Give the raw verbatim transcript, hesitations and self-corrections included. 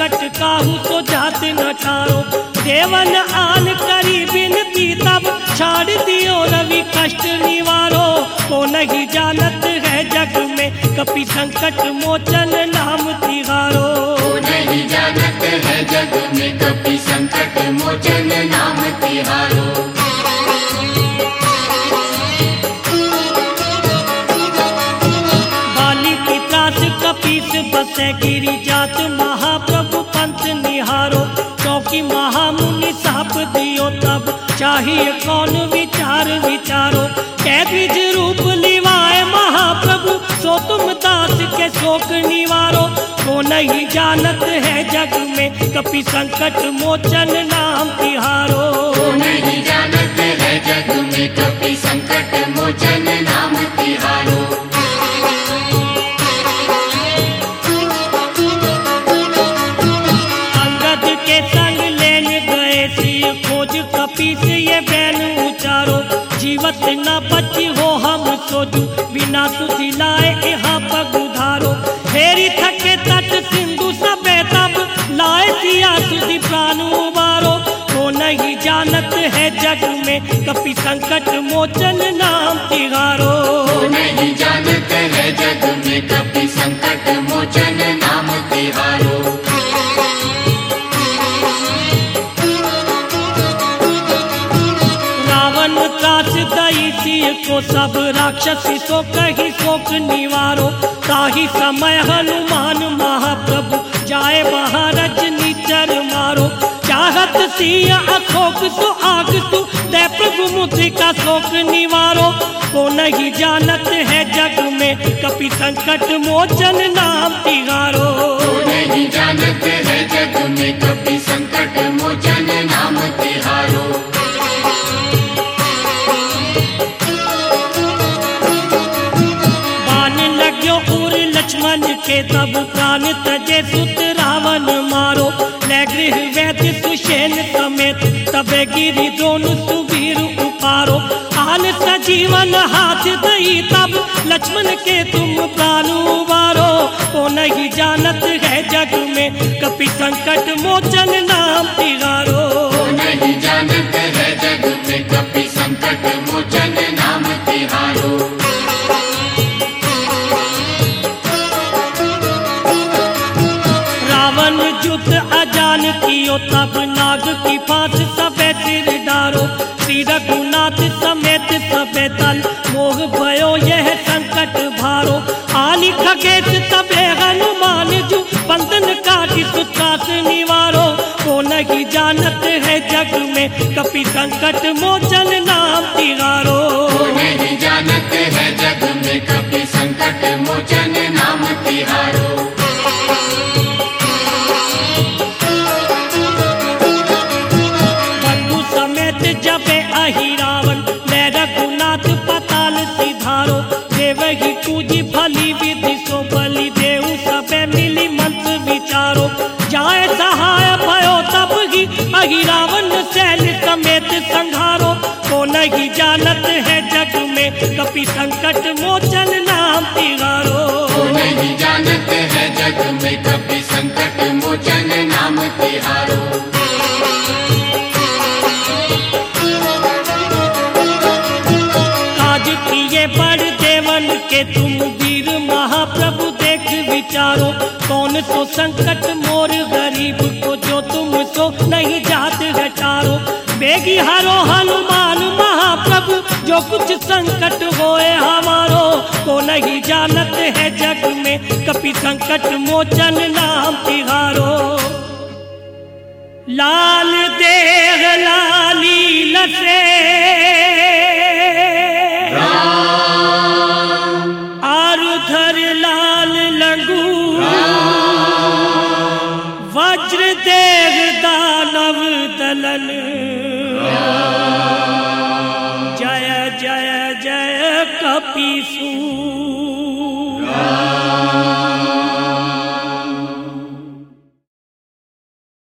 संकट काहू तो जात न टारो। देवन आन करी बिनती तब छाड़ दियो रवि कष्ट निवारो। को नहीं जानत है जग में कपि संकट मोचन नाम तिहारो। को नहीं जानत है जग में कपि संकट मोचन नाम तिहारो। बाली की त्रास कपीस बसे गिरी जात महाप्रभु पंथ निहारो। चौकी महामुनि साप दियो तब चाहिए कौन विचार विचारो। कै द्विज रूप लिवाए महाप्रभु सो तुम दास के शोक निवारो। को नहीं जानत है जग में कपि संकट मोचन नाम तिहारो। को नहीं जानत है जग में कपि संकट मोचन नाम तिहारो। अंगद के संग लेने गए सी खोज कपीस ये बैन उचारो। जीवत न बची हो हम सोजू बिना सुधि लाए यहाँ पग उधारो। फेरी थके तट सिंधु सबे तब लाए सिया सुधि प्राण उबारो। को नहीं जानत है जग में कपि संकट मोचन नाम तिहारो। को नहीं जानत है जग में कपि संकट मोचन नाम तिहारो। रावण त्रास दई सिय को सब राक्षसी सो कही शोक निवारो। ताही समय हनुमान महाप्रभु जाए महारज निचर मारो। चाहत सिया अशोक सो आग तू दे प्रभु मुद्रिका शोक निवारो। को नहीं जानत है जग में कपि संकट मोचन नाम तिहारो। को नहीं जानत है जग में कपि संकट मोचन नाम तिहारो। बाण लग्यो उर लक्ष्मण के तब प्राण तजे सुत रावण मारो। ले गृह वैद्य सुषेण समेत तबे गिरि दोनों सुबीर उपारो। आन सजीवन हाथ दई तब लक्ष्मण के तुम प्राण उबारो। को नहीं जानत है जग में कपि संकट मोचन नाम तिहारो। को नहीं जानत है जग में कपि संकट मोचन नाम तिहारो। रावण जुत अजान कियो तब नाग की फांस सबे सिर डारो। श्री रघुनाथ समेत सबे दल मोह भयो यह संकट भारो। आनी खगेश तबे हनुमान जू बंधन काटी सुत्रास निवारो। को नहीं जानत है जग में कपि संकट मोचन नाम तिहारो। को नहीं जानत है जग में कपि संकट मोचन नाम तिहारो। बंधु समेत जबे अहि रावण ले रघुनाथ पताल सिधारो। देवही पूजी भली विधि सो बलि देहु सबे मिली मंत्र विचारो। जाए सहाय भयो तब ही अहि रावण सैन्य समेत संघारो। को नहीं जानत है जग में कपि संकट मोचन नाम तिहारो। को नहीं जानत है जग में कपि संकट मोचन नाम तिहारो। काज किए बड़ देवन के तुम वीर महाप्रभु देख विचारो। कौन सो संकट मोर गरीब को जो तुम सो नहीं जात हटारो। बेगी हरो हनुमान महाप्रभु जो कुछ संकट होए हमारो। को नहीं जानत है जग में कपि संकट मोचन नाम तिहारो। लाल देह लाली लसे आरुधर लाल लंगू वज्र देह दानव दलन। जय जय जय कपीसूर।